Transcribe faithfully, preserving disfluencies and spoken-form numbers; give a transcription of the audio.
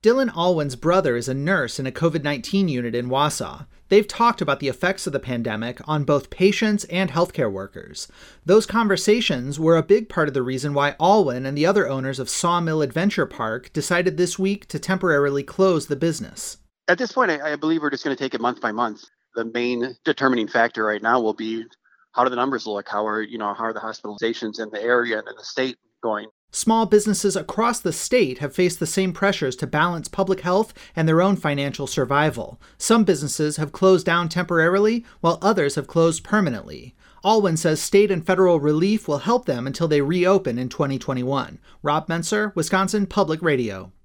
Dylan Alwyn's brother is a nurse in a covid nineteen unit in Wausau. They've talked about the effects of the pandemic on both patients and healthcare workers. Those conversations were a big part of the reason why Alwyn and the other owners of Sawmill Adventure Park decided this week to temporarily close the business. At this point, I, I believe we're just going to take it month by month. The main determining factor right now will be how do the numbers look? How are, you know, how are the hospitalizations in the area and in the state going? Small businesses across the state have faced the same pressures to balance public health and their own financial survival. Some businesses have closed down temporarily, while others have closed permanently. Alwyn says state and federal relief will help them until they reopen in twenty twenty-one. Rob Menser, Wisconsin Public Radio.